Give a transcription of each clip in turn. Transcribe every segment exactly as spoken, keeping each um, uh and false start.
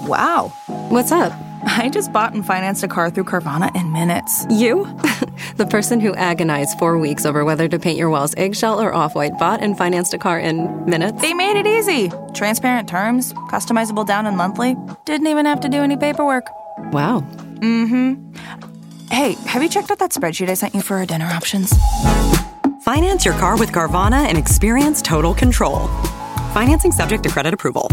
Wow. What's up? I just bought and financed a car through Carvana in minutes. You? The person who agonized four weeks over whether to paint your walls eggshell or off-white bought and financed a car in minutes? They made it easy. Transparent terms, customizable down and monthly. Didn't even have to do any paperwork. Wow. Mm-hmm. Hey, have you checked out that spreadsheet I sent you for our dinner options? Finance your car with Carvana and experience total control. Financing subject to credit approval.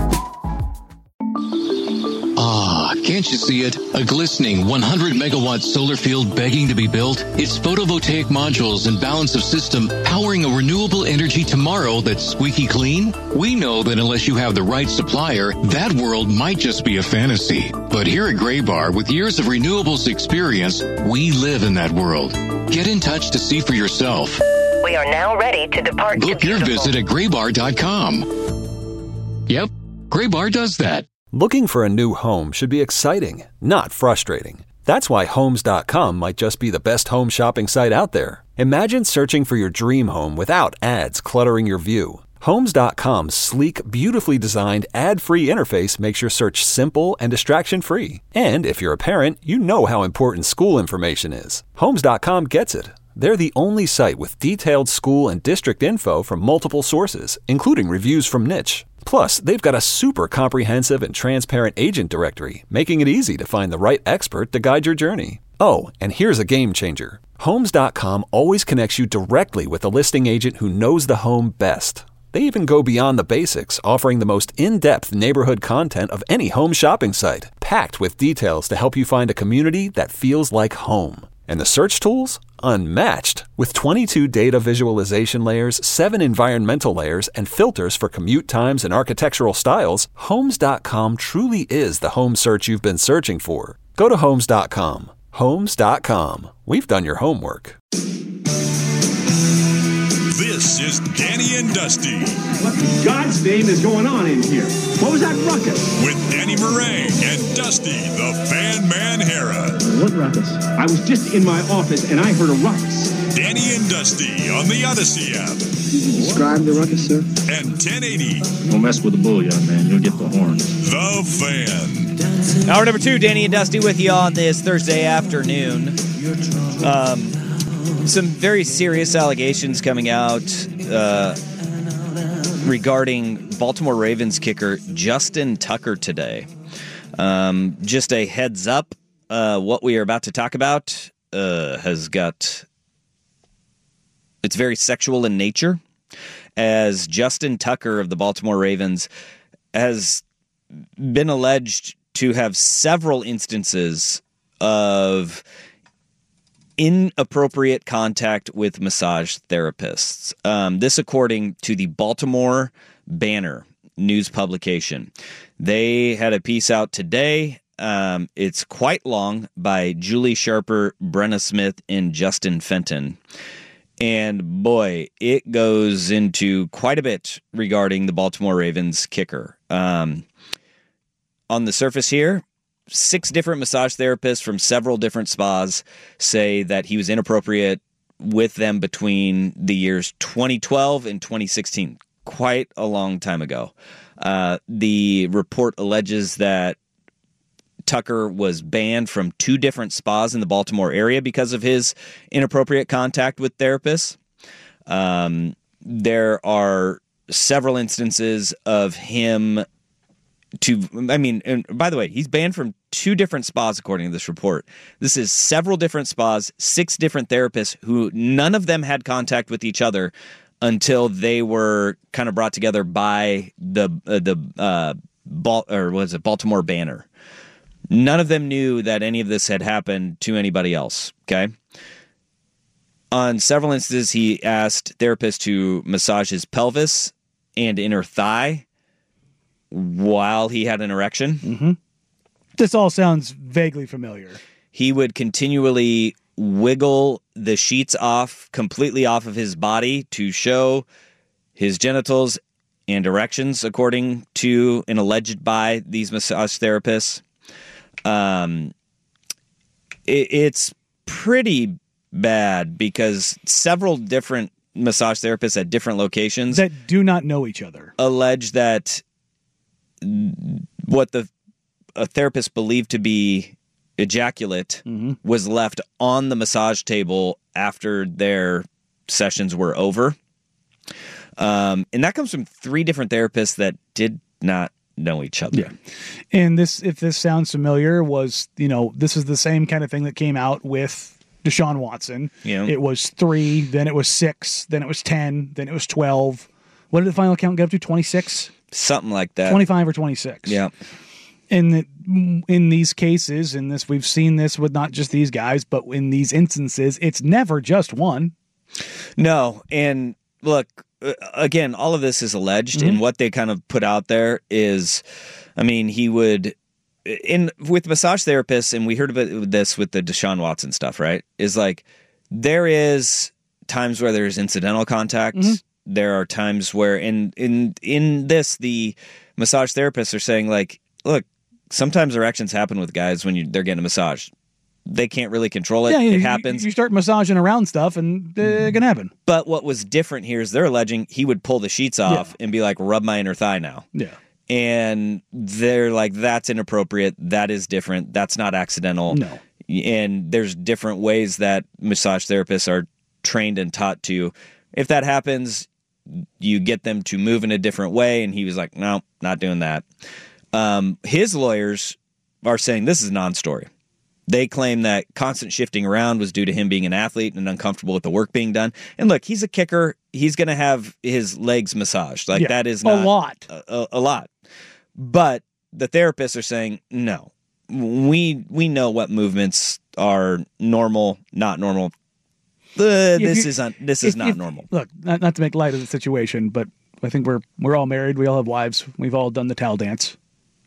Ah, can't you see it? A glistening one hundred megawatt solar field begging to be built? It's photovoltaic modules and balance of system powering a renewable energy tomorrow that's squeaky clean? We know that unless you have the right supplier, that world might just be a fantasy. But here at Graybar, with years of renewables experience, we live in that world. Get in touch to see for yourself. We are now ready to depart. Book your visit at graybar dot com. Yep, Graybar does that. Looking for a new home should be exciting, not frustrating. That's why Homes dot com might just be the best home shopping site out there. Imagine searching for your dream home without ads cluttering your view. Homes dot com's sleek, beautifully designed, ad-free interface makes your search simple and distraction-free. And if you're a parent, you know how important school information is. Homes dot com gets it. They're the only site with detailed school and district info from multiple sources, including reviews from Niche. Plus, they've got a super comprehensive and transparent agent directory, making it easy to find the right expert to guide your journey. Oh, and here's a game changer. Homes dot com always connects you directly with a listing agent who knows the home best. They even go beyond the basics, offering the most in-depth neighborhood content of any home shopping site, packed with details to help you find a community that feels like home. And the search tools? Unmatched. With twenty-two data visualization layers, seven environmental layers, and filters for commute times and architectural styles, Homes dot com truly is the home search you've been searching for. Go to Homes dot com. Homes dot com. We've done your homework. This is Danny and Dusty. What in God's name is going on in here? What was that ruckus? With Danny Meringue and Dusty, the Fan Man Hera. What ruckus? I was just in my office and I heard a ruckus. Danny and Dusty on the Odyssey app. Describe the ruckus, sir. And ten eighty. Don't mess with the bull, young man. You'll get the horns. The Fan. Hour number two, Danny and Dusty with you on this Thursday afternoon. Um... Some very serious allegations coming out uh, regarding Baltimore Ravens kicker Justin Tucker today. Um, just a heads up, uh, what we are about to talk about uh, has got... It's very sexual in nature, as Justin Tucker of the Baltimore Ravens has been alleged to have several instances of inappropriate contact with massage therapists. Um, this according to the Baltimore Banner news publication. They had a piece out today. Um, it's quite long, by Julie Sharper, Brenna Smith, and Justin Fenton. And boy, it goes into quite a bit regarding the Baltimore Ravens kicker. Um, on the surface here, six different massage therapists from several different spas say that he was inappropriate with them between the years twenty twelve and twenty sixteen. Quite a long time ago. Uh, the report alleges that Tucker was banned from two different spas in the Baltimore area because of his inappropriate contact with therapists. Um, there are several instances of him to, I mean, and by the way, he's banned from two different spas according to this report. This is several different spas, six different therapists who none of them had contact with each other until they were kind of brought together by the uh, the uh, Bal- or was it Baltimore Banner. None of them knew that any of this had happened to anybody else. Okay. On several instances, he asked therapists to massage his pelvis and inner thigh while he had an erection. Mm-hmm. This all sounds vaguely familiar. He would continually wiggle the sheets off, completely off of his body to show his genitals and erections, according to and alleged by these massage therapists. Um, it, it's pretty bad because several different massage therapists at different locations that do not know each other allege that what the a therapist believed to be ejaculate mm-hmm. was left on the massage table after their sessions were over. Um, and that comes from three different therapists that did not know each other. Yeah. And this, if this sounds familiar, was, you know, this is the same kind of thing that came out with Deshaun Watson. Yeah. It was three, then it was six, then it was ten, then it was twelve. What did the final count get up to? twenty-six? Something like that. twenty-five or twenty-six. Yeah. In the, in these cases, in this, we've seen this with not just these guys, but in these instances, it's never just one. No. And look, again, all of this is alleged, mm-hmm. and what they kind of put out there is, I mean, he would, in with massage therapists, and we heard about this with the Deshaun Watson stuff, right? Is like there is times where there's incidental contact. Mm-hmm. There are times where, in in in this, the massage therapists are saying like, look, sometimes erections happen with guys when you, they're getting a massage. They can't really control it. Yeah, it you, happens. You start massaging around stuff, and uh, it can happen. But what was different here is they're alleging he would pull the sheets off yeah. and be like, rub my inner thigh now. Yeah. And they're like, that's inappropriate. That is different. That's not accidental. No. And there's different ways that massage therapists are trained and taught to. If that happens, you get them to move in a different way. And he was like, no, not doing that. Um, his lawyers are saying this is a non-story. They claim that constant shifting around was due to him being an athlete and uncomfortable with the work being done. And look, he's a kicker. He's going to have his legs massaged. Like yeah, that is not a lot. A, a, a lot. But the therapists are saying, no, we we know what movements are normal, not normal. Uh, this you, is un, this is if, not if, normal. Look, not, not to make light of the situation, but I think we're we're all married. We all have wives. We've all done the towel dance.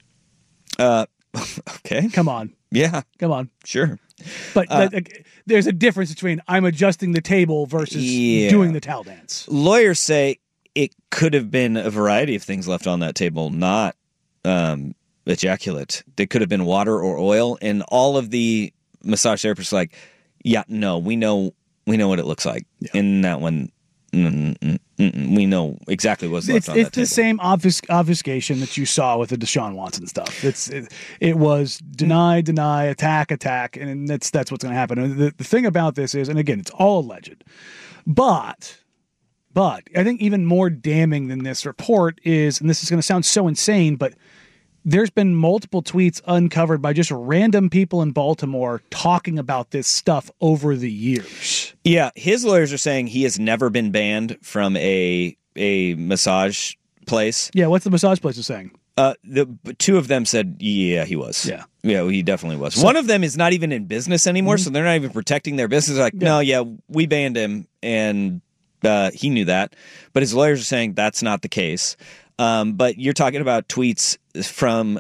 Uh, okay. Come on. Yeah. Come on. Sure. But uh, like, there's a difference between I'm adjusting the table versus yeah. doing the towel dance. Lawyers say it could have been a variety of things left on that table, not um, ejaculate. It could have been water or oil. And all of the massage therapists are like, yeah, no, we know we know what it looks like. Yeah. In that one, mm, mm, mm, we know exactly what's left it's, on that it's table. It's the same obfus- obfuscation that you saw with the Deshaun Watson stuff. It's it, it was deny, deny, attack, attack, and that's that's what's going to happen. And the, the thing about this is, and again, it's all alleged, but but I think even more damning than this report is, and this is going to sound so insane, but there's been multiple tweets uncovered by just random people in Baltimore talking about this stuff over the years. Yeah, his lawyers are saying he has never been banned from a a massage place. Yeah, what's the massage place saying? Uh, the two of them said, yeah, he was. Yeah. Yeah, he definitely was. So, one of them is not even in business anymore, mm-hmm. so they're not even protecting their business. They're like, yeah. no, yeah, we banned him, and uh, he knew that. But his lawyers are saying that's not the case. Um, but you're talking about tweets from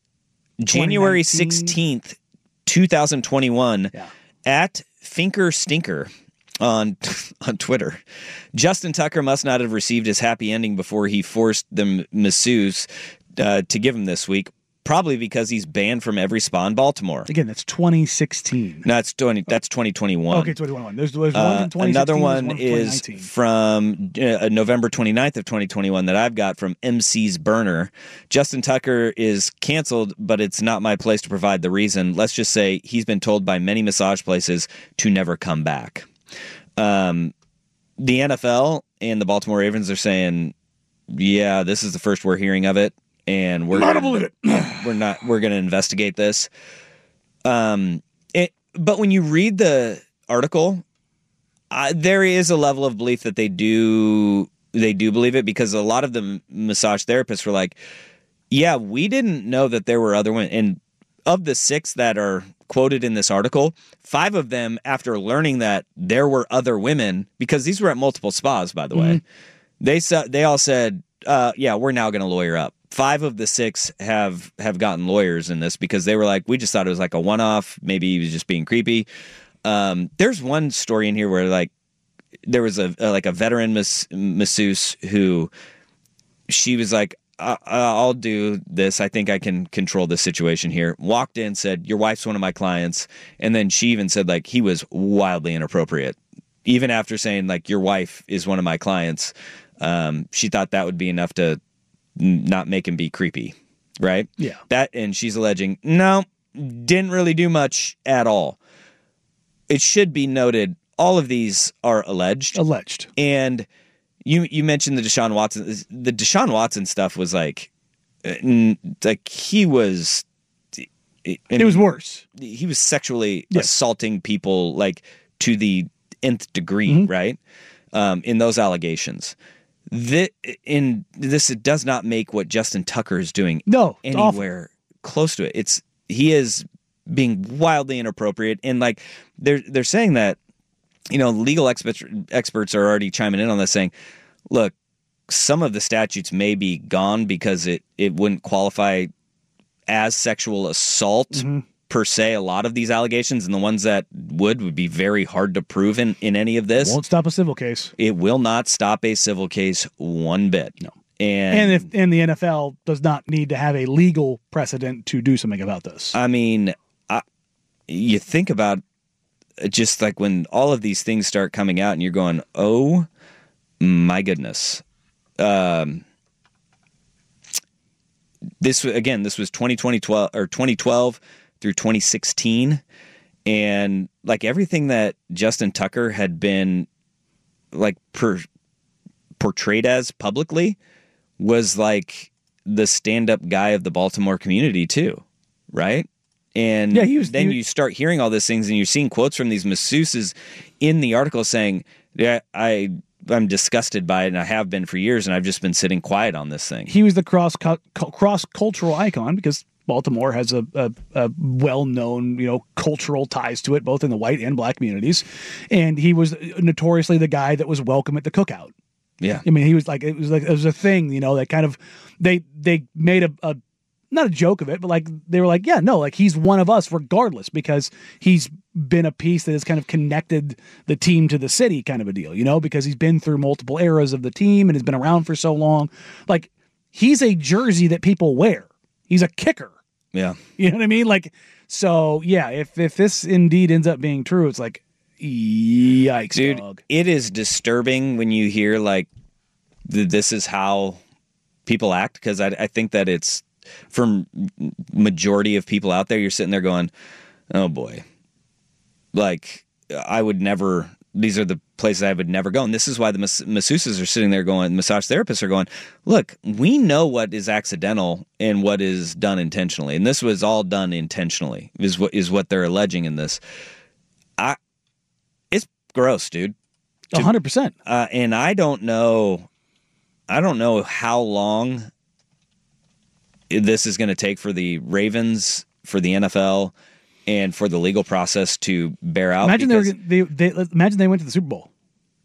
January sixteenth, twenty twenty-one yeah. at Finker Stinker on on Twitter. Justin Tucker must not have received his happy ending before he forced the masseuse uh, to give him this week. Probably because he's banned from every spa in Baltimore. Again, that's twenty sixteen. No, it's twenty. That's twenty twenty-one. Okay, twenty twenty-one. There's, there's uh, one from twenty sixteen. Another one, one is from uh, November twenty-ninth of twenty twenty-one that I've got from M C's Burner. Justin Tucker is canceled, but it's not my place to provide the reason. Let's just say he's been told by many massage places to never come back. Um, the N F L and the Baltimore Ravens are saying, yeah, this is the first we're hearing of it. And we're not believe it. we're not we're going to investigate this. Um, it, but when you read the article, uh, there is a level of belief that they do they do believe it, because a lot of the massage therapists were like, "Yeah, we didn't know that there were other women." And of the six that are quoted in this article, five of them, after learning that there were other women, because these were at multiple spas, by the mm-hmm. way, they sa- they all said, uh, "Yeah, we're now going to lawyer up." Five of the six have have gotten lawyers in this because they were like, we just thought it was like a one-off. Maybe he was just being creepy. Um, there's one story in here where like there was a, a like a veteran mas- masseuse who she was like, I- I'll do this. I think I can control this situation here. Walked in, said, your wife's one of my clients. And then she even said like he was wildly inappropriate. Even after saying like your wife is one of my clients, um, she thought that would be enough to not make him be creepy. right? Yeah. That, and she's alleging, no, didn't really do much at all. It should be noted, all of these are alleged. Alleged. And you you mentioned the Deshaun Watson. The Deshaun Watson stuff was like, like he was... I mean, it was worse. He was sexually yes. assaulting people like to the nth degree, mm-hmm. right? Um, in those allegations. The, in this, it does not make what Justin Tucker is doing no, anywhere awful. close to it. It's he is being wildly inappropriate, and like they're they're saying that, you know, legal experts experts are already chiming in on this, saying, look, some of the statutes may be gone because it it wouldn't qualify as sexual assault mm-hmm. per se. A lot of these allegations, and the ones that would would be very hard to prove in, in any of this. Won't stop a civil case. It will not stop a civil case one bit. No. And, and if and the N F L does not need to have a legal precedent to do something about this. I mean, I, you think about just like when all of these things start coming out and you're going, oh my goodness. Um, This again, this was twenty twelve or twenty twelve through twenty sixteen, and like everything that Justin Tucker had been like per, portrayed as publicly was like the stand-up guy of the Baltimore community too, right? And yeah, he was, then he was, you start hearing all these things, and you're seeing quotes from these masseuses in the article saying, "Yeah, I." I'm disgusted by it, and I have been for years, and I've just been sitting quiet on this thing." He was the cross cross cultural icon because Baltimore has a, a, a well known, you know, cultural ties to it, both in the white and black communities, and he was notoriously the guy that was welcome at the cookout. Yeah, I mean, he was like it was like it was a thing, you know, that kind of they they made a, a not a joke of it, but like they were like, yeah, no, like he's one of us regardless because he's been a piece that has kind of connected the team to the city, kind of a deal, you know, because he's been through multiple eras of the team and has been around for so long. Like he's a jersey that people wear. He's a kicker. Yeah. You know what I mean? Like, so yeah, if, if this indeed ends up being true, it's like, yikes, dude, dog. It is disturbing when you hear like th- this is how people act. Cause I, I think that it's, for majority of people out there, you're sitting there going, oh boy, like I would never, these are the places I would never go. And this is why the mas- masseuses are sitting there going, massage therapists are going, look, we know what is accidental and what is done intentionally. And this was all done intentionally is what is what they're alleging in this. I, it's gross, dude. A hundred percent. Uh, and I don't know, I don't know how long this is going to take for the Ravens, for the N F L, and for the legal process to bear out. Imagine they, were, they, they imagine they went to the Super Bowl.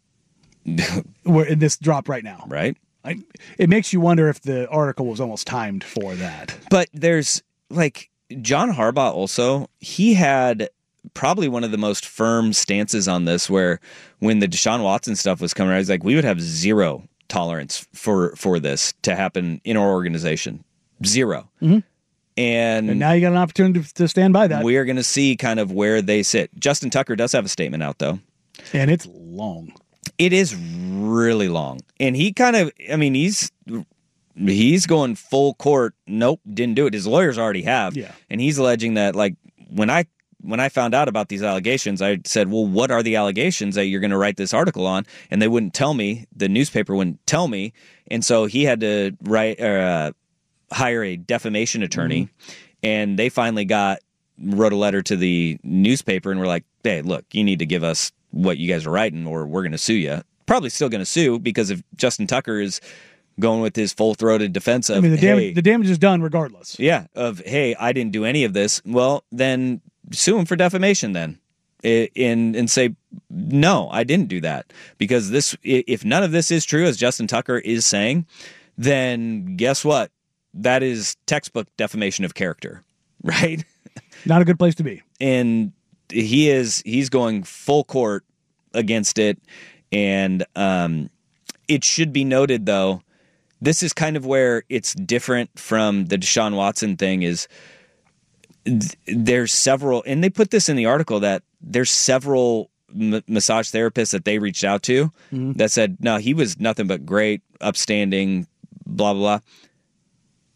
Where in this drop right now, right? I, it makes you wonder if the article was almost timed for that. But there's like John Harbaugh also. He had probably one of the most firm stances on this. Where when the Deshaun Watson stuff was coming out, he's like, we would have zero tolerance for for this to happen in our organization. Zero. Mm-hmm. And, and now you got an opportunity to stand by that. We are going to see kind of where they sit. Justin Tucker does have a statement out, though. And it's long. It is really long. And he kind of, I mean, he's he's going full court. Nope, didn't do it. His lawyers already have. Yeah. And he's alleging that, like, when I when I found out about these allegations, I said, well, what are the allegations that you're going to write this article on? And they wouldn't tell me. The newspaper wouldn't tell me. And so he had to write or uh, hire a defamation attorney, mm-hmm. and they finally got wrote a letter to the newspaper and were like, hey, look, you need to give us what you guys are writing or we're going to sue you. Probably still going to sue because if Justin Tucker is going with his full-throated defense of, I mean, the, damage, hey, the damage is done regardless. Yeah, of, hey, I didn't do any of this. Well, then sue him for defamation then. And, and say, no, I didn't do that. Because this, if none of this is true, as Justin Tucker is saying, then guess what? That is textbook defamation of character, right? Not a good place to be. And he is, he's going full court against it. And um, it should be noted, though, this is kind of where it's different from the Deshaun Watson thing is th- there's several, and they put this in the article that there's several m- massage therapists that they reached out to mm-hmm. that said, no, he was nothing but great, upstanding, blah, blah, blah.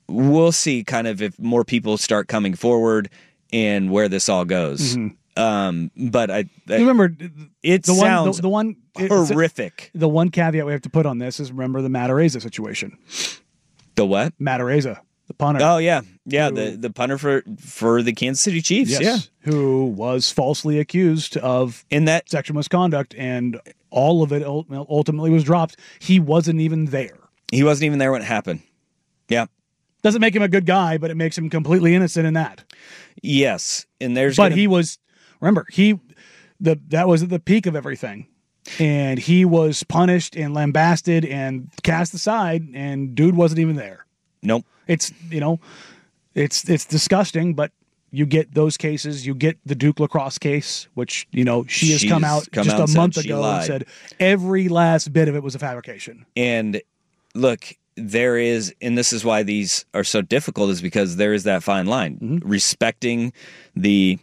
we'll see kind of if more people start coming forward and where this all goes. Mm-hmm. Um, but I, I remember it the sounds one, the, the one horrific. The one caveat we have to put on this is remember the Matareza situation. The what? Matareza, the punter. Oh yeah, yeah. Who, the the punter for for the Kansas City Chiefs. Yes, yeah, who was falsely accused of in that sexual misconduct, and all of it ultimately was dropped. He wasn't even there. He wasn't even there when it happened. Yeah. Doesn't make him a good guy, but it makes him completely innocent in that. Yes, and there's. But gonna... he was. Remember, he the that was at the peak of everything, and he was punished and lambasted and cast aside, and dude wasn't even there. Nope. It's you know, it's it's disgusting, but you get those cases. You get the Duke lacrosse case, which you know she has She's come out come just out a month said ago and said every last bit of it was a fabrication. And look. There is, and this is why these are so difficult, is because there is that fine line. Mm-hmm. Respecting the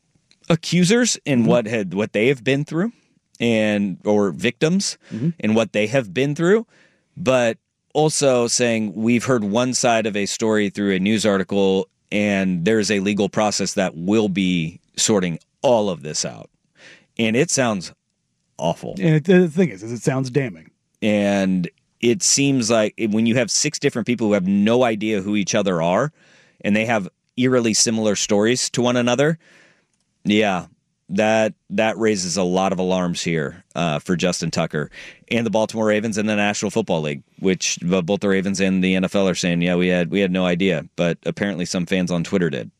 accusers and mm-hmm. what had what they have been through, and or victims mm-hmm. and what they have been through, but also saying we've heard one side of a story through a news article, and there's a legal process that will be sorting all of this out. And it sounds awful. And it, the thing is, is, it sounds damning. And it seems like when you have six different people who have no idea who each other are, and they have eerily similar stories to one another, yeah, that that raises a lot of alarms here uh, for Justin Tucker and the Baltimore Ravens and the National Football League, which both the Ravens and the N F L are saying, yeah, we had we had no idea, but apparently some fans on Twitter did.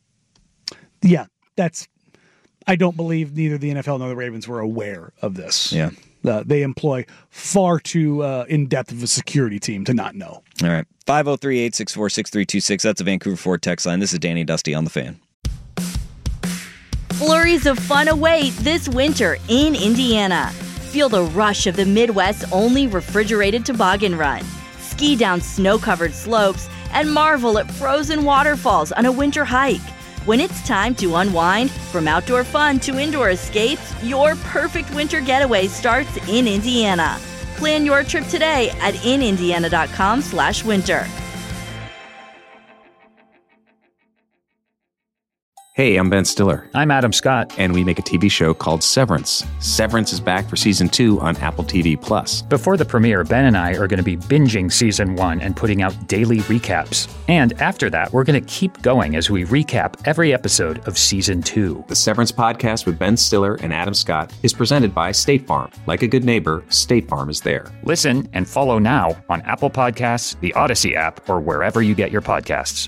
Yeah, that's. I don't believe neither the N F L nor the Ravens were aware of this. Yeah. Uh, they employ far too uh, in-depth of a security team to not know. All right. five oh three, eight six four, six three two six. That's a Vancouver Ford text line. This is Danny Dusty on The Fan. Flurries of fun await this winter in Indiana. Feel the rush of the Midwest's only refrigerated toboggan run. Ski down snow-covered slopes and marvel at frozen waterfalls on a winter hike. When it's time to unwind, from outdoor fun to indoor escapes, your perfect winter getaway starts in Indiana. Plan your trip today at inindiana.com slash winter. Hey, I'm Ben Stiller. I'm Adam Scott. And we make a T V show called Severance. Severance is back for season two on Apple T V Plus. Before the premiere, Ben and I are going to be binging season one and putting out daily recaps. And after that, we're going to keep going as we recap every episode of season two. The Severance podcast with Ben Stiller and Adam Scott is presented by State Farm. Like a good neighbor, State Farm is there. Listen and follow now on Apple Podcasts, the Odyssey app, or wherever you get your podcasts.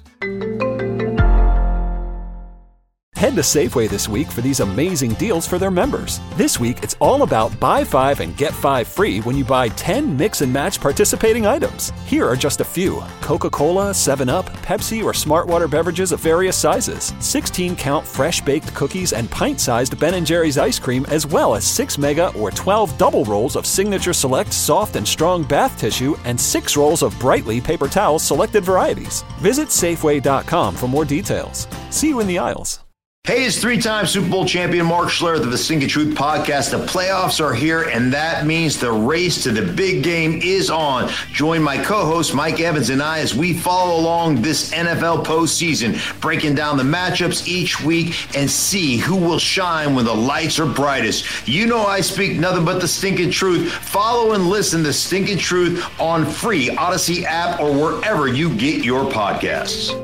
Head to Safeway this week for these amazing deals for their members. This week, it's all about buy five and get five free when you buy ten mix and match participating items. Here are just a few: Coca-Cola, seven up, Pepsi, or Smartwater beverages of various sizes, sixteen count fresh baked cookies and pint-sized Ben and Jerry's ice cream, as well as six mega or twelve double rolls of Signature Select soft and strong bath tissue and six rolls of Brightly paper towels selected varieties. Visit Safeway dot com for more details. See you in the aisles. Hey, it's three-time Super Bowl champion Mark Schlereth of the Sink of Truth podcast. The playoffs are here, and that means the race to the big game is on. Join my co-host Mike Evans and I as we follow along this N F L postseason, breaking down the matchups each week and see who will shine when the lights are brightest. You know I speak nothing but the stinking truth. Follow and listen to Stinking Truth on free Odyssey app or wherever you get your podcasts.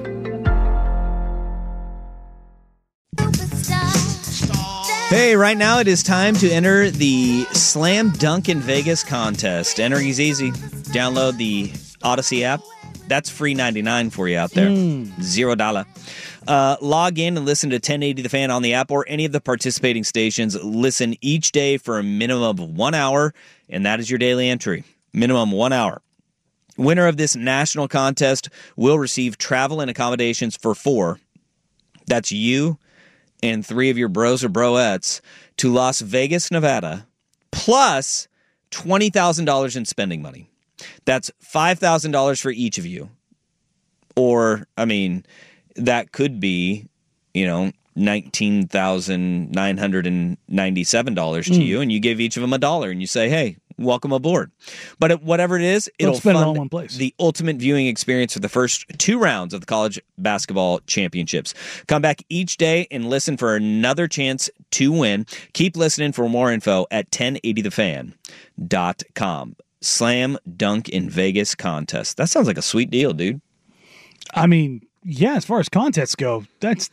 Hey, right now it is time to enter the Slam Dunk in Vegas contest. Entering is easy. Download the Odyssey app. That's free ninety-nine for you out there. Mm. Zero dollar. Uh, log in and listen to ten eighty The Fan on the app or any of the participating stations. Listen each day for a minimum of one hour, and that is your daily entry. Minimum one hour. Winner of this national contest will receive travel and accommodations for four. That's you and three of your bros or broettes to Las Vegas, Nevada, plus twenty thousand dollars in spending money. That's five thousand dollars for each of you. Or, I mean, that could be, you know, nineteen thousand nine hundred ninety-seven dollars to mm. you, and you give each of them a dollar, and you say, hey, welcome aboard. But it, whatever it is, it'll spend it fund all in one place. the ultimate viewing experience for the first two rounds of the college basketball championships. Come back each day and listen for another chance to win. Keep listening for more info at ten eighty the fan dot com. Slam Dunk in Vegas contest. That sounds like a sweet deal, dude. I mean, yeah, as far as contests go, that's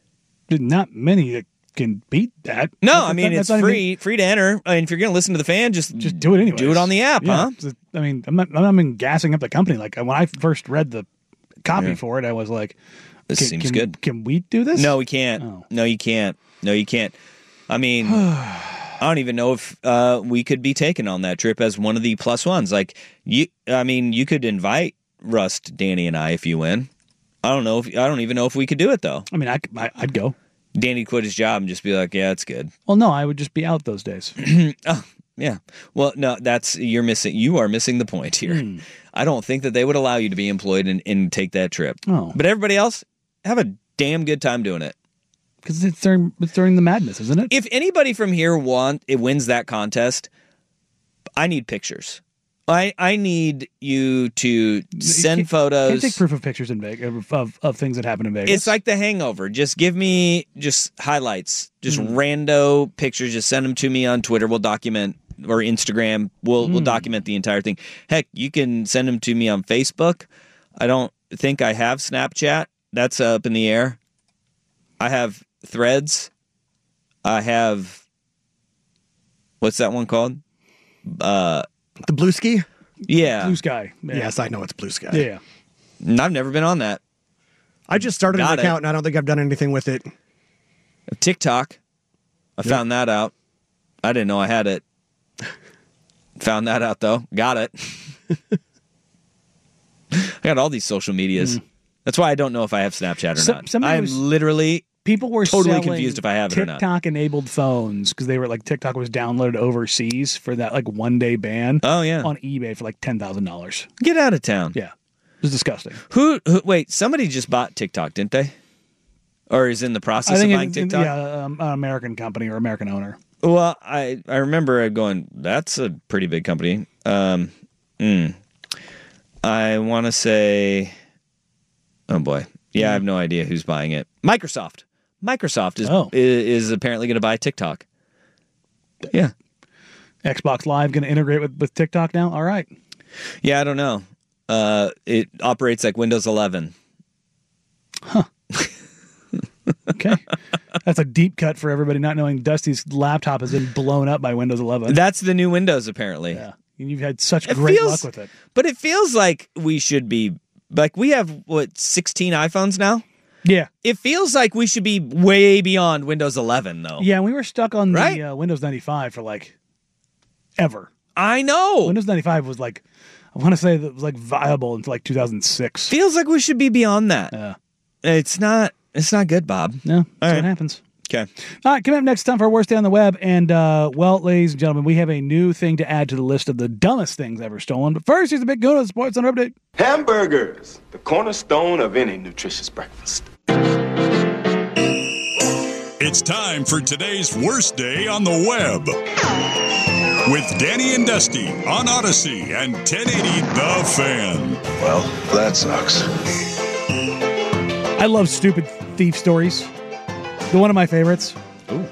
not many that can beat that. No, That's- I mean, that- it's that's not free free to enter. I mean, if you're going to listen to the fan, just, Just do it anyway. do it on the app, huh? I mean, I'm not, I'm not even gassing up the company. Like when I first read the copy Yeah. for it, I was like, This can, seems can- good. Can we do this? No, we can't. Oh. No, you can't. No, you can't. I mean, I don't even know if uh, we could be taken on that trip as one of the plus ones. Like you, I mean, you could invite Rust, Danny, and I if you win. I don't know if I don't even know if we could do it though. I mean, I, could- I, I'd go. Danny quit his job and just be like, "Yeah, it's good." Well, no, I would just be out those days. Oh, yeah. Well, no, that's you're missing. You are missing the point here. Hmm. I don't think that they would allow you to be employed and, and take that trip. Oh. But everybody else, have a damn good time doing it. Because it's during, it's during the madness, isn't it? If anybody from here want it wins that contest, I need pictures. I I need you to send Can't- photos. Can't take proof of pictures in Vegas of, of, of things that happen in Vegas. It's like The Hangover. Just give me just highlights, just Mm. rando pictures. Just send them to me on Twitter. We'll document or Instagram. We'll we'll Mm. document the entire thing. Heck, you can send them to me on Facebook. I don't think I have Snapchat. That's up in the air. I have Threads. I have what's that one called? Uh, the Blue Ski. Yeah, Blue Sky. Yeah. Yes, I know it's Blue Sky. Yeah. I've never been on that. I just started Got an it. account and I don't think I've done anything with it. TikTok. I found that out. I didn't know I had it. Found that out though. Got it. I got all these social medias. Mm. That's why I don't know if I have Snapchat or So- not. somebody I'm was- literally People were totally selling confused if I have it or not. TikTok-enabled phones because they were like TikTok was downloaded overseas for that like one-day ban. Oh yeah, on eBay for like ten thousand dollars. Get out of town. Yeah, it was disgusting. Who, who? Wait, somebody just bought TikTok, didn't they? Or is in the process I think of buying it's, TikTok? yeah, um, an American company or American owner. Well, I I remember going, that's a pretty big company. Um, mm, I want to say, oh boy, yeah, I have no idea who's buying it. Microsoft. Microsoft is Oh. is, is apparently going to buy TikTok. Yeah, Xbox Live going to integrate with, with TikTok now. All right. yeah, I don't know. Uh, it operates like Windows eleven. Okay. That's a deep cut for everybody not knowing Dusty's laptop has been blown up by Windows eleven. That's the new Windows, apparently. Yeah. You've had such It great feels- luck with it. But it feels like we should be like we have what sixteen iPhones now. Yeah. It feels like we should be way beyond Windows eleven, though. Yeah, and we were stuck on Right? the uh, Windows ninety-five for like ever. I know. Windows ninety-five was like, I want to say that it was like viable until like two thousand six. Feels like we should be beyond that. Yeah. It's not. It's not good, Bob. No, that's All what right. happens. Okay. All right, coming up next time for our worst day on the web. And, uh, well, ladies and gentlemen, we have a new thing to add to the list of the dumbest things ever stolen. But first, here's a big Guna Sports Center update. Hamburgers, the cornerstone of any nutritious breakfast. It's time for today's worst day on the web. With Danny and Dusty on Odyssey and ten eighty The Fan. Well, that sucks. I love stupid thief stories. The one of my favorites. Ooh.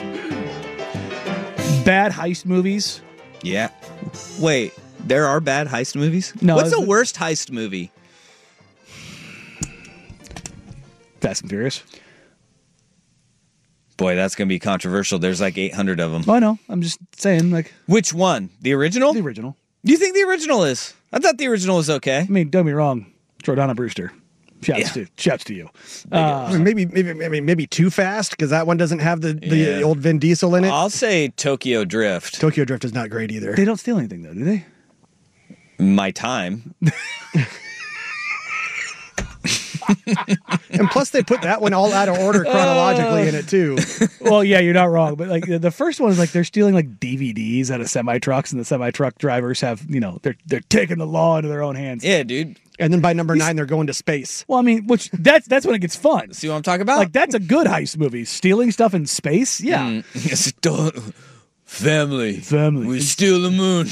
Bad heist movies. Yeah. Wait, there are bad heist movies? No, What's the it's- worst heist movie? Fast and Furious. Boy, that's going to be controversial. There's like eight hundred of them. Oh, I know. I'm just saying, like. Which one? The original? The original. Do you think the original is? I thought the original was okay. I mean, don't be wrong. Jordana Brewster. Shouts Yeah. to shouts to you. Uh, I mean, maybe, maybe, maybe, maybe too fast because that one doesn't have the, the Yeah. old Vin Diesel in it. I'll say Tokyo Drift. Tokyo Drift is not great either. They don't steal anything, though, do they? My time. And plus, they put that one all out of order chronologically in it too. Well, yeah, you're not wrong. But like the first one is like they're stealing like D V Ds out of semi trucks, and the semi truck drivers have you know they're they're taking the law into their own hands. Yeah, dude. And then by number nine, they're going to space. Well, I mean, which that's that's when it gets fun. See what I'm talking about? Like that's a good heist movie. Stealing stuff in space. Yeah. Mm. Family. Family. We steal the moon.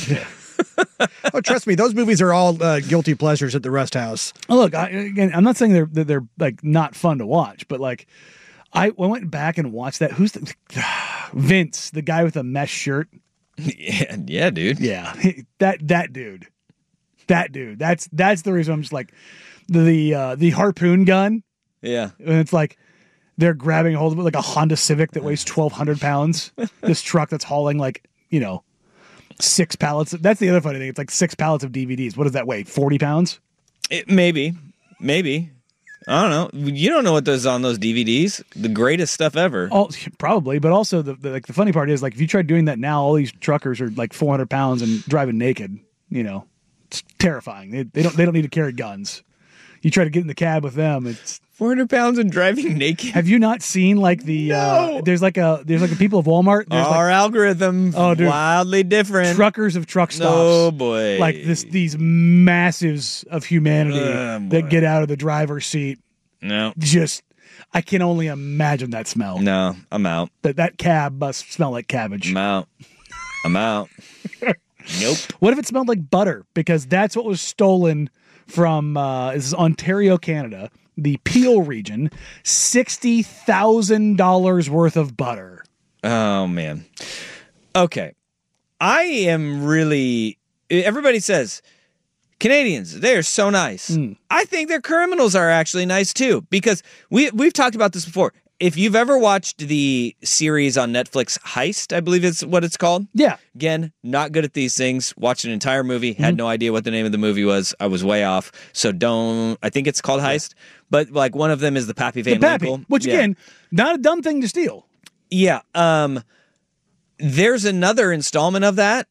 Oh, trust me, those movies are all uh, guilty pleasures at the Rest House. Look, I, again, I'm not saying they're that they're like not fun to watch, but like I, I went back and watched that. Who's the Vince, the guy with the mesh shirt? Yeah, yeah, dude. Yeah, that that dude, that dude. That's that's the reason I'm just like the the, uh, the harpoon gun. Yeah, and it's like they're grabbing hold of it like a Honda Civic that weighs twelve hundred pounds. This truck that's hauling like you know. Six pallets. That's the other funny thing. It's like six pallets of D V Ds. What does that weigh? forty pounds? It, maybe. Maybe. I don't know. You don't know what those on those D V Ds. The greatest stuff ever. All, probably, but also the, the like the funny part is like if you try doing that now, all these truckers are like four hundred pounds and driving naked. You know, it's terrifying. They, they don't they don't need to carry guns. You try to get in the cab with them, it's four hundred pounds and driving naked. Have you not seen like the no. uh, there's like a there's like the people of Walmart. There's Our like, algorithm oh, dude, wildly different. Truckers of truck stops. Oh boy. Like this these masses of humanity uh, that get out of the driver's seat. No. Just I can only imagine that smell. No, I'm out. That that cab must smell like cabbage. I'm out. I'm out. Nope. What if it smelled like butter? Because that's what was stolen from uh, this is Ontario, Canada, the Peel region, sixty thousand dollars worth of butter. Oh, man. Okay. I am really... Everybody says, Canadians, they are so nice. Mm. I think their criminals are actually nice, too, because we, we've talked about this before. If you've ever watched the series on Netflix, Heist, I believe is what it's called. Yeah. Again, not good at these things. Watched an entire movie. Had mm-hmm. no idea what the name of the movie was. I was way off. So don't... I think it's called Heist. Yeah. But like one of them is the Pappy Van the Pappy, Winkle. Which, yeah. again, not a dumb thing to steal. Yeah. Um, there's another installment of that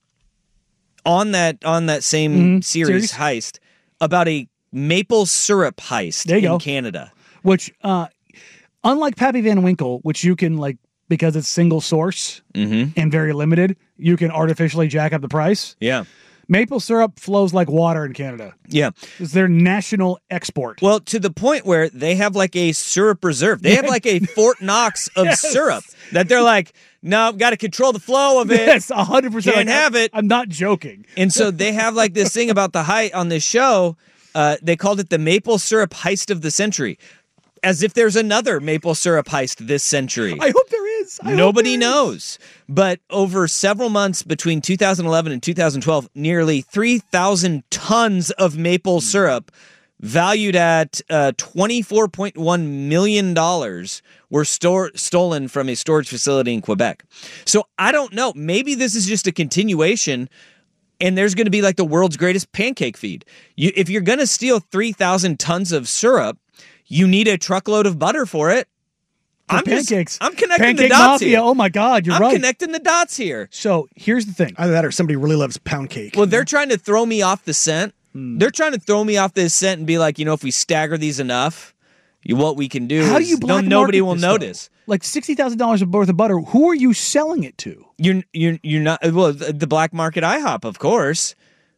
on that on that same mm-hmm. series, series, Heist, about a maple syrup heist there you in go. Canada. Which... uh Unlike Pappy Van Winkle, which you can, like, because it's single source mm-hmm. and very limited, you can artificially jack up the price. Yeah. Maple syrup flows like water in Canada. Yeah. It's their national export. Well, to the point where they have, like, a syrup reserve. They have, like, a Fort Knox of yes. syrup that they're like, no, got to control the flow of it. Yes, one hundred percent. Can't like, have it. I'm not joking. And so they have, like, this thing about the height on this show. Uh, they called it the Maple Syrup Heist of the Century. As if there's another maple syrup heist this century. I hope there is. I Nobody there knows. Is. But over several months between two thousand eleven and two thousand twelve, nearly three thousand tons of maple syrup, valued at uh, twenty-four point one million dollars, were store- stolen from a storage facility in Quebec. So I don't know. Maybe this is just a continuation. And there's going to be like the world's greatest pancake feed. You, if you're going to steal three thousand tons of syrup, you need a truckload of butter for it. For I'm pancakes. Just, I'm connecting Pancake the dots mafia. here. Oh my God, you're I'm right. I'm connecting the dots here. So here's the thing. Either that or somebody really loves pound cake. Well, they're trying to throw me off the scent. Hmm. They're trying to throw me off this scent and be like, you know, if we stagger these enough, you, what we can do How is do you black no, nobody market will this, notice. Though? Like sixty thousand dollars worth of butter. Who are you selling it to? You're you're you're not. Well, the black market IHOP, of course.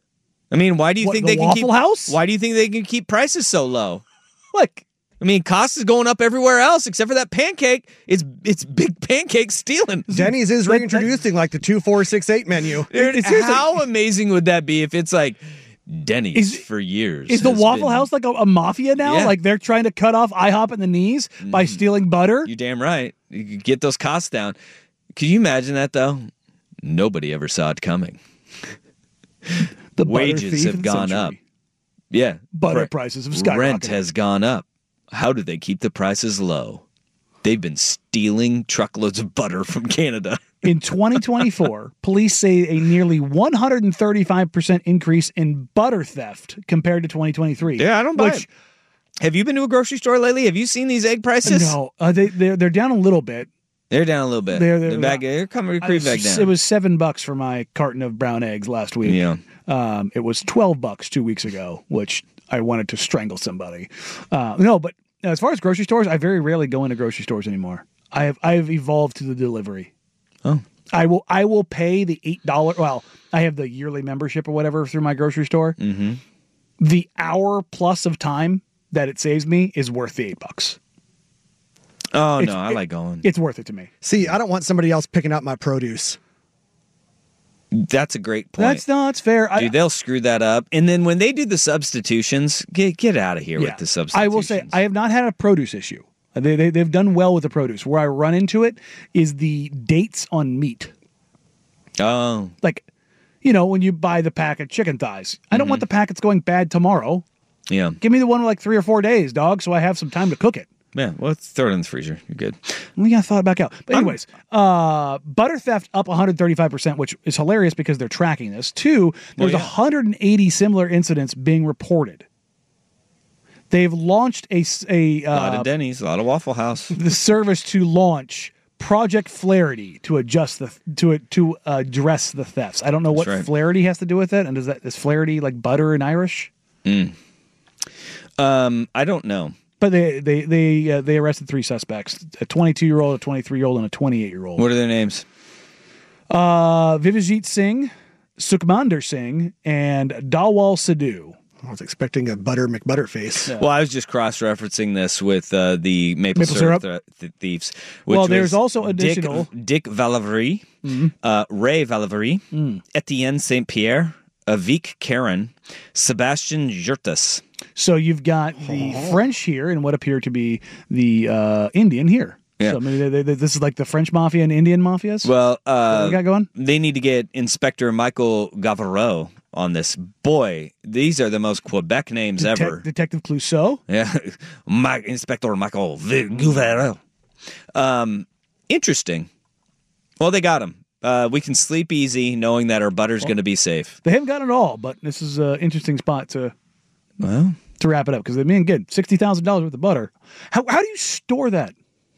I mean, why do you what, think the they can Waffle keep? House? Why do you think they can keep prices so low? Like. I mean, cost is going up everywhere else except for that pancake. It's it's big pancake stealing. Denny's is reintroducing like the two four six eight menu. Dude, how amazing would that be if it's like Denny's is, for years? Is the Waffle been... House like a, a mafia now? Yeah. Like they're trying to cut off IHOP in the knees mm. by stealing butter? You're damn right. You could get those costs down. Could you imagine that though? Nobody ever saw it coming. The wages have gone up. Yeah, butter Re- prices have skyrocketed. Rent has gone up. How do they keep the prices low? They've been stealing truckloads of butter from Canada. In twenty twenty-four, police say a nearly one hundred thirty-five percent increase in butter theft compared to twenty twenty-three. Yeah, I don't buy which, it. Have you been to a grocery store lately? Have you seen these egg prices? No, uh, they they're they're down a little bit. They're down a little bit. They're, they're, the bag, they're coming creep back down. It was seven bucks for my carton of brown eggs last week. Yeah, um, it was twelve bucks two weeks ago, which I wanted to strangle somebody. Uh, no, but as far as grocery stores, I very rarely go into grocery stores anymore. I have I have evolved to the delivery. Oh, I will I will pay the eight dollar. Well, I have the yearly membership or whatever through my grocery store. Mm-hmm. The hour plus of time that it saves me is worth the eight bucks. Oh it's, no, I it, like going. It's worth it to me. See, I don't want somebody else picking out my produce. That's a great point. That's no, it's fair. Dude, I, they'll screw that up. And then when they do the substitutions, get get out of here yeah. with the substitutions. I will say, I have not had a produce issue. They, they, they've done well with the produce. Where I run into it is the dates on meat. Oh. Like, you know, when you buy the pack of chicken thighs. I don't Mm-hmm. want the packets going bad tomorrow. Yeah. Give me the one with like three or four days, dog, so I have some time to cook it. Yeah, well, let's throw it in the freezer. You're good. We got to thought it back out. But anyways, uh, butter theft up one hundred thirty-five percent, which is hilarious because they're tracking this. Two, there's Well, yeah. one hundred eighty similar incidents being reported. They've launched a, s- a, A lot uh, of Denny's, a lot of Waffle House. the service to launch Project Flaherty to adjust the to to address the thefts. I don't know what That's right. Flaherty has to do with it, and does that is Flaherty like butter in Irish? Mm. Um, I don't know. But they they they uh, they arrested three suspects: a twenty-two year old, a twenty-three year old, and a twenty-eight year old. What are their names? Uh, Vivajit Singh, Sukhmander Singh, and Dawal Sidhu. I was expecting a Butter McButterface. Well, I was just cross-referencing this with uh, the maple, Maple syrup, syrup. th- th- thieves. Which Well, there's was also additional- Dick, Dick Valavary, Mhm. uh, Ray Valavary, Mm. Etienne Saint Pierre, Avik Karen, Sebastian Jurtas. So you've got the French here and what appear to be the uh, Indian here. Yeah. So maybe they, they, this is like the French mafia and Indian mafias. Well, uh, What we got going? they need to get Inspector Michael Gavreau on this. Boy, these are the most Quebec names Detec- ever. Detective Clouseau. Yeah, My, Inspector Michael Gavreau. Um, interesting. Well, they got him. Uh, we can sleep easy knowing that our butter's going to be safe. They haven't got it all, but this is an interesting spot to well to wrap it up because I mean, again, sixty thousand dollars worth of butter. How how do you store that?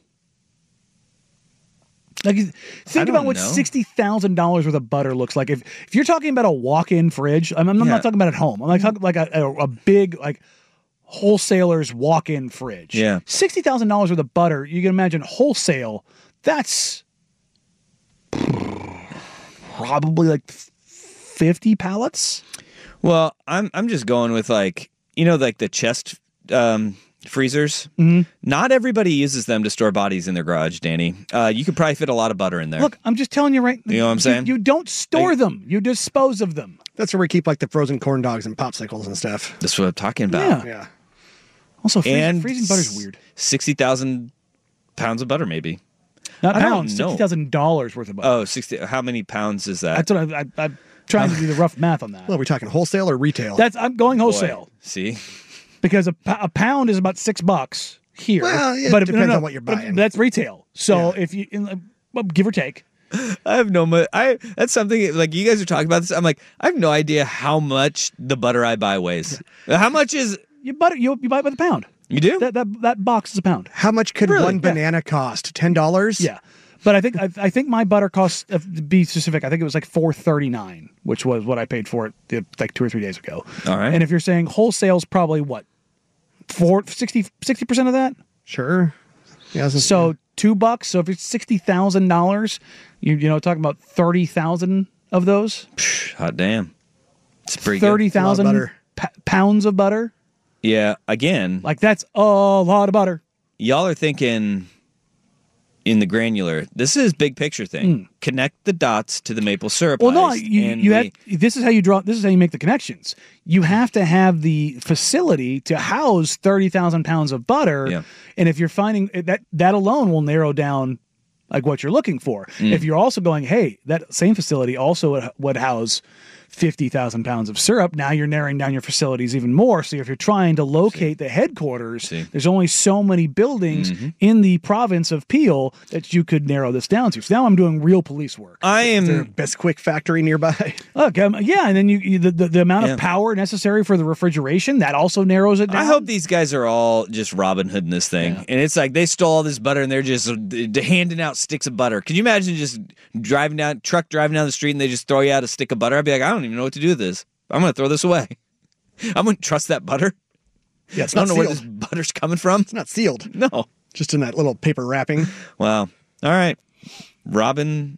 Like, think don't about what know. sixty thousand dollars worth of butter looks like. If if you're talking about a walk-in fridge, I'm, I'm Yeah. not talking about at home. I'm like talking like a, a, a big like wholesaler's walk-in fridge. Yeah. sixty thousand dollars worth of butter. You can imagine wholesale. That's probably like fifty pallets. Well, I'm I'm just going with like you know like the chest um, freezers. Mhm. Not everybody uses them to store bodies in their garage, Danny. Uh, you could probably fit a lot of butter in there. Look, I'm just telling you right. You know what I'm saying? You, you don't store them. You dispose of them. That's where we keep like the frozen corn dogs and popsicles and stuff. That's what I'm talking about. Yeah. Yeah. Also, freezing, And freezing butter's weird. Sixty thousand pounds of butter, maybe. Not I don't pounds. know. Sixty thousand dollars worth of butter. Oh, sixty. How many pounds is that? That's what I, I, I'm trying to do the rough math on that. Well, are we talking wholesale or retail? That's I'm going wholesale. Boy, see, because a, po- a pound is about six bucks here. Well, it but depends on what you're but buying. That's retail. So if you, in, like, well, give or take. I have no. mo- I that's something like you guys are talking about this. I'm like, I have no idea how much the butter I buy weighs. How much is You butter you, you buy it by the pound. you do? That that that box is a pound. How much could Really? one Yeah. banana cost? Ten dollars? Yeah. But I think I, I think my butter cost, uh, to be specific, I think it was like four thirty nine, which was what I paid for it the, like two or three days ago. All right. And if you're saying wholesale's probably what, four, sixty percent of that? Sure. Yeah. So two bucks. So if it's sixty thousand dollars, you you know talking about thirty thousand of those, Hot damn, it's pretty thirty good. thousand butter. p- pounds of butter. Yeah. Again, Like that's a lot of butter. y'all are thinking in the granular. This is big picture thing. Connect the dots to the maple syrup. Hmm. Well, no, heist, you and you we- have. This is how you draw. This is how you make the connections. You have to have the facility to house thirty thousand pounds of butter. Yeah. And if you're finding that, that alone will narrow down like what you're looking for. Mm. If you're also going, hey, that same facility also would, would house fifty thousand pounds of syrup. Now you're narrowing down your facilities even more. So if you're trying to locate the headquarters, See. there's only so many buildings Mhm. in the province of Peel that you could narrow this down to. So now I'm doing real police work. I Is there a am. Bisquick factory nearby? Look, um, yeah, and then you, you the, the the amount Yeah. of power necessary for the refrigeration that also narrows it down. I hope these guys are all just Robin Hooding this thing, Yeah. and it's like they stole all this butter and they're just uh, d- handing out sticks of butter. Could you imagine just driving down truck driving down the street and they just throw you out a stick of butter? I'd be like, I don't even know what to do with this. I'm going to throw this away. I wouldn't trust that butter. Yeah, it's I don't not know sealed. where this butter's coming from. It's not sealed. No. Just in that little paper wrapping. Wow. All right. Robin.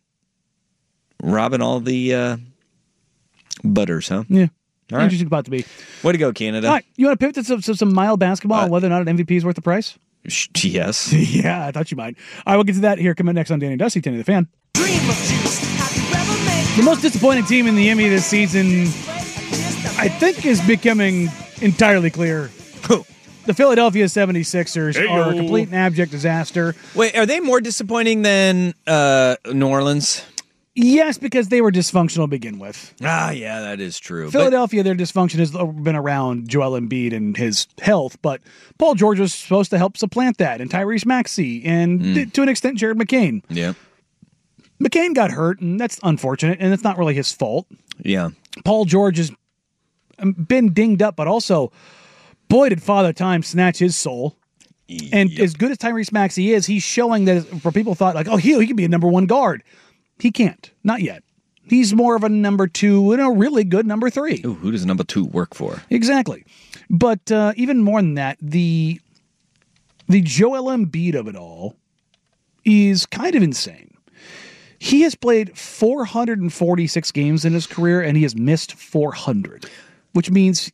Robin all the uh, butters, huh? Yeah. All right. Interesting spot to be. Way to go, Canada. All right, you want to pivot to some, some, some mild basketball Uh, and whether or not an M V P is worth the price? Sh- Yes. Yeah, I thought you might. I will get to that here coming next on Danny and Dusty, Tenny the Fan. Dream of juice. Have you ever made The most disappointing team in the N B A this season, I think, is becoming entirely clear. The Philadelphia seventy-sixers Hey-yo. are a complete and abject disaster. Wait, are they more disappointing than uh, New Orleans? Yes, because they were dysfunctional to begin with. Ah, yeah, that is true. Philadelphia, their dysfunction has been around Joel Embiid and his health, but Paul George was supposed to help supplant that, and Tyrese Maxey, and Mm. th- to an extent, Jared McCain. But, yeah, McCain got hurt, and that's unfortunate, and it's not really his fault. yeah. Paul George has been dinged up, but also, boy, did Father Time snatch his soul. And as good as Tyrese Maxey is, he's showing that for people thought, like, oh, he, he can be a number one guard. He can't. Not yet. He's more of a number two and a really good number three. Ooh, who does number two work for? Exactly. But uh, even more than that, the the Joel Embiid of it all is kind of insane. He has played four hundred forty-six games in his career, and he has missed four hundred, which means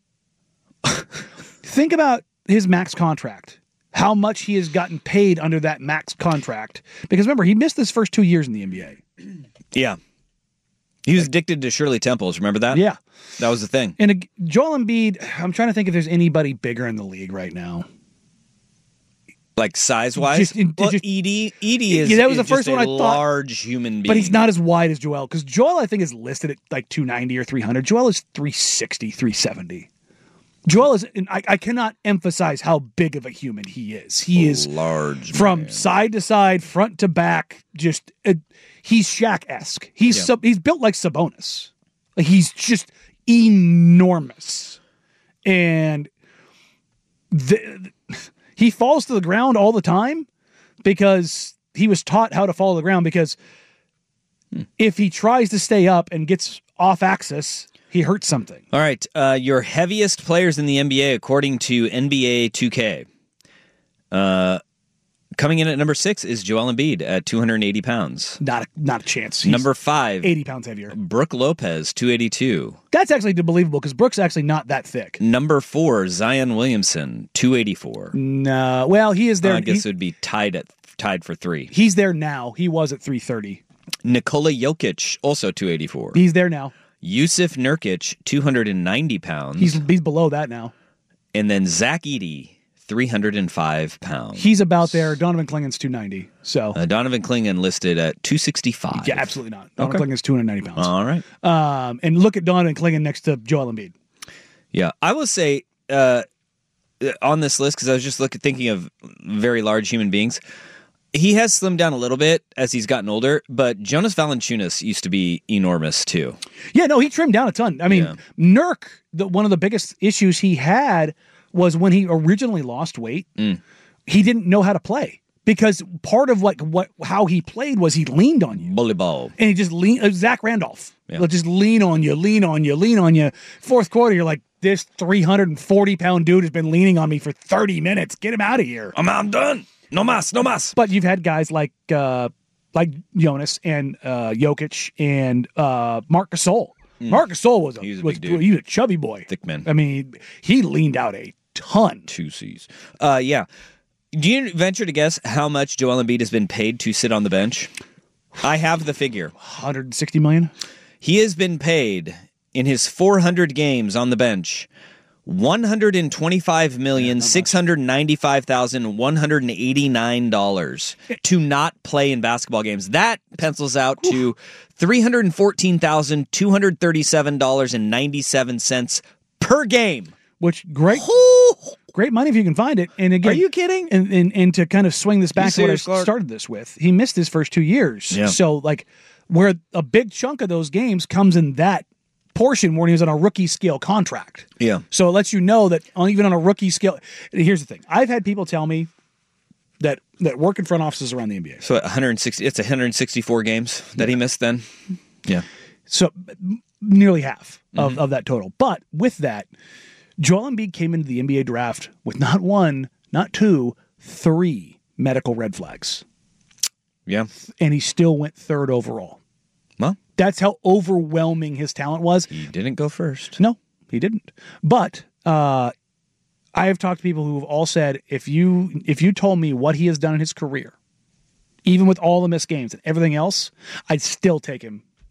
think about his max contract, how much he has gotten paid under that max contract. Because remember, he missed his first two years in the N B A. Yeah. He was addicted to Shirley Temples. Remember that? Yeah. That was the thing. And uh, Joel Embiid, I'm trying to think if there's anybody bigger in the league right now. Like size-wise? Just- it- well, just- Edie, Edie is, Yeah, that was is the first just one a I thought. large human being. But he's not as wide as Joel, because Joel, I think, is listed at like two ninety or three hundred. Joel is three sixty, three seventy. Joel is, and I, I cannot emphasize how big of a human he is. He is large. from man. side to side, front to back. Just uh, he's Shaq-esque. He's Yeah. sub, he's built like Sabonis. Like he's just enormous, and the, he falls to the ground all the time because he was taught how to fall to the ground. Because hmm. if he tries to stay up and gets off axis, he hurts something. All right. Uh, your heaviest players in the N B A, according to N B A two K. Uh, coming in at number six is Joel Embiid at two hundred eighty pounds. Not a, not a chance. He's Number five, eighty pounds heavier. Brooke Lopez, two eighty-two. That's actually believable because Brooks actually not that thick. Number four, Zion Williamson, two eighty-four. No, well, he is there. I guess he- it would be tied at tied for three. He's there now. He was at three thirty. Nikola Jokic, also two eighty-four. He's there now. Yusuf Nurkic, two hundred ninety pounds. He's he's below that now. And then Zach Edey, three hundred five pounds. He's about there. Donovan Clingan's two ninety. So Uh, Donovan Clingan listed at two sixty-five. yeah, absolutely not. Donovan Okay. Clingan's two hundred ninety pounds. All right. Um, and look at Donovan Clingan next to Joel Embiid. Yeah, I will say uh, on this list, because I was just looking, thinking of very large human beings, he has slimmed down a little bit as he's gotten older, but Jonas Valanciunas used to be enormous too. Yeah, no, he trimmed down a ton. I mean, Yeah. Nurk, the, one of the biggest issues he had was when he originally lost weight, Mm. he didn't know how to play. Because part of like what how he played was he leaned on you. Bully ball. And he just leaned, uh, Zach Randolph. Yeah. He'll just lean on you, lean on you, lean on you. Fourth quarter, you're like, this three hundred forty pound dude has been leaning on me for thirty minutes. Get him out of here. I'm, I'm done. No mas, no mas. But you've had guys like uh, like Jonas and uh, Jokic and uh, Marc Gasol. Mm. Marc Gasol was a, He was a was, big dude. he was a chubby boy. Thick man. I mean, he leaned out a ton. Two C's. Uh, yeah. Do you venture to guess how much Joel Embiid has been paid to sit on the bench? I have the figure. one hundred sixty million. He has been paid in his four hundred games on the bench one hundred twenty-five million six hundred ninety-five thousand one hundred eighty-nine dollars to not play in basketball games. That pencils out to three hundred fourteen thousand two hundred thirty-seven dollars and ninety-seven cents per game. Which great, great money if you can find it. And again, Are you kidding? And and, and to kind of swing this back You to what I serious, Clark? started this with, he missed his first two years. Yeah. So like, where a big chunk of those games comes in that portion when he was on a rookie scale contract. Yeah. So it lets you know that on, even on a rookie scale. Here's the thing: I've had people tell me that that work in front offices around the N B A. So one hundred sixty, it's one hundred sixty-four games that he missed then? Yeah. So m- nearly half of, Mm-hmm. of that total. But with that, Joel Embiid came into the N B A draft with not one, not two, three medical red flags. Yeah. And he still went third overall. Well, that's how overwhelming his talent was. He didn't go first. No, he didn't. But uh, I have talked to people who have all said, if you if you told me what he has done in his career, even with all the missed games and everything else, I'd still take him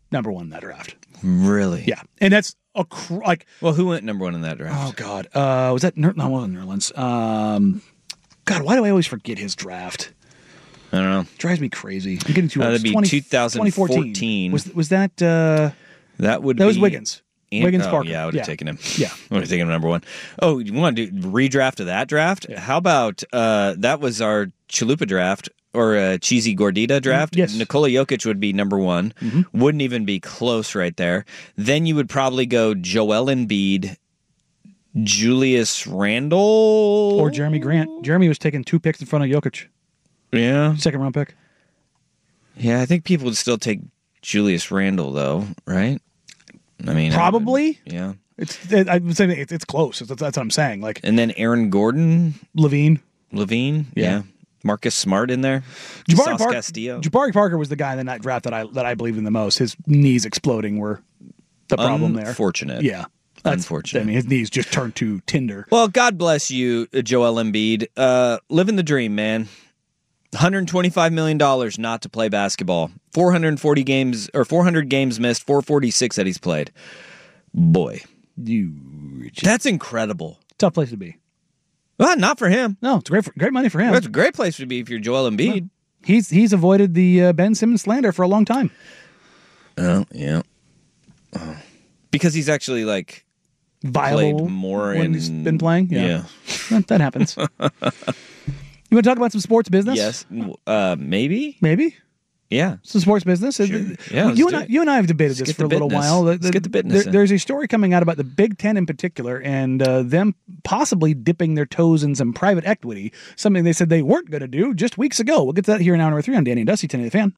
number one in that draft. Really? Yeah, and that's a cr- like. Well, who went number one in that draft? Oh God, uh, was that Ner- no? It wasn't Nerlens. Um, God, why do I always forget his draft? I don't know. Drives me crazy. I'm getting too Uh, old. that'd be twenty, twenty fourteen. twenty fourteen. Was was that? Uh, that would. That be was Wiggins. Ant- Wiggins oh, Parker. Yeah, I would have Yeah. taken him. Yeah, I would have taken him number one. Oh, you want to do redraft of that draft? Yeah. How about uh, that was our Chalupa draft or uh, Cheesy Gordita draft? Yes. Nikola Jokic would be number one. Mm-hmm. Wouldn't even be close right there. Then you would probably go Joel Embiid, Julius Randle, or Jeremy Grant. Jeremy was taking two picks in front of Jokic. Yeah, second round pick. Yeah, I think people would still take Julius Randle though, right? I mean, Probably. I would, yeah. It's. It, I would say it's, it's close. That's, that's what I'm saying. Like, and then Aaron Gordon, Levine, Levine, yeah. Yeah. Marcus Smart in there, Jabari, Sauce Park, Castillo. Jabari Parker was the guy in that draft that I that I believed in the most. His knees exploding were the problem there. Unfortunate. Yeah, that's, Unfortunate. I mean, his knees just turned to tinder. Well, God bless you, Joel Embiid. Uh, living the dream, man. one hundred twenty-five million dollars not to play basketball. four hundred forty games or four hundred games missed. four forty-six that he's played. Boy, you. That's incredible. Tough place to be. Well, not for him. No, it's great for, great money for him. It's a great place to be if you're Joel Embiid. No. He's he's avoided the uh, Ben Simmons slander for a long time. Oh, yeah. Oh. Because he's actually like Viable played more when in, he's been playing. Yeah, yeah. that, that happens. You want to talk about some sports business? Yes, uh, maybe, maybe. Yeah, some sports business. Sure. Yeah, you and I, you and I have debated let's this for a little business. while. Let's the, get the business. There, in. there's a story coming out about the Big Ten in particular, and uh, them possibly dipping their toes in some private equity. Something they said they weren't going to do just weeks ago. We'll get to that here in hour number three on Danny and Dusty, ten A the Fan.